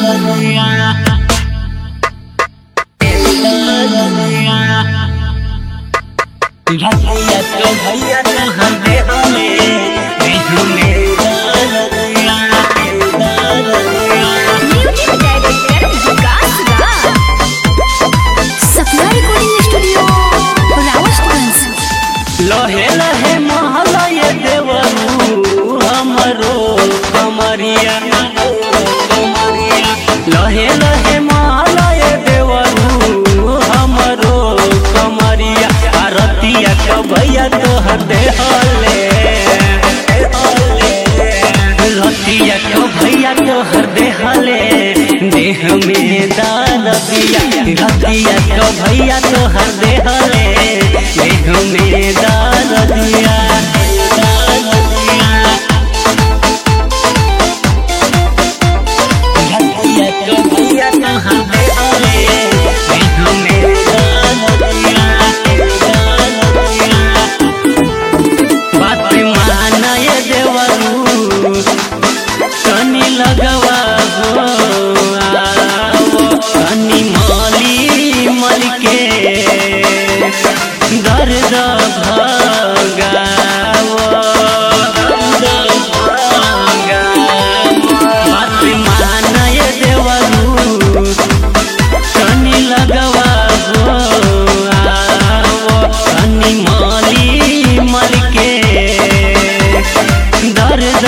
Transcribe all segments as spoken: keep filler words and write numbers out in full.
भैया तो भैया तो हमें हमें लहे लहे महलय देवरू हमरो कमरिया लहे लहे महलय देवरू हमरो कमरिया आरतिया तो भैया तोहर देहले रतिया तो भैया तोहर देहले देह में दरदिया रतिया तो भैया तोहर देहले देह में दरदिया रतिया तो भैया तोहर देहले देह में दरदिया बात मानय देवरू तनी लगवा हो तनी माली मल के दर्द भगाओ बात मानय देवरू तनी लगवा हो तनी माली मल के दर्द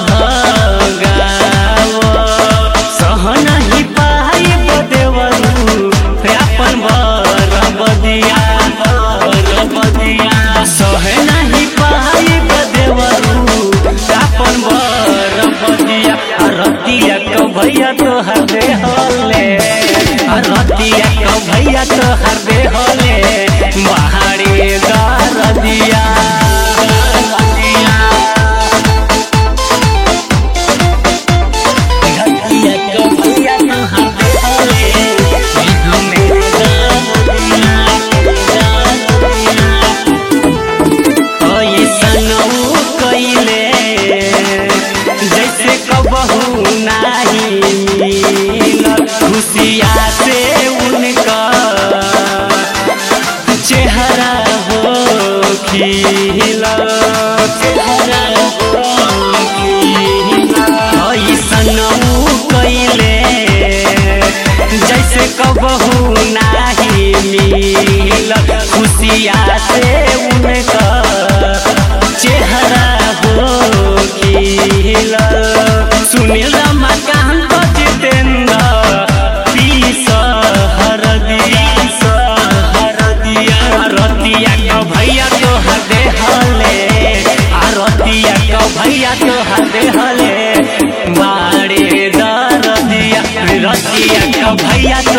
भैया तो हर दे होले रतिया तो भैया तो हर दे होले बाहरी दरदिया रतिया तो भैया तो हर दे होले हमें दरदिया ओए सनऊ कइले जैसे कबहू खुशिया से उनका चेहरा हो खिला चेहरा हो खिला सनऊ कइले जैसे कबहू नाही मिल खुशिया से उनका चेहरा हो खिला सुनील रमाकांत जितेंद्र भैया तो हदे हले आरतिया तो भैया तो हदे हले बाड़े दरदिया रतिया तो भैया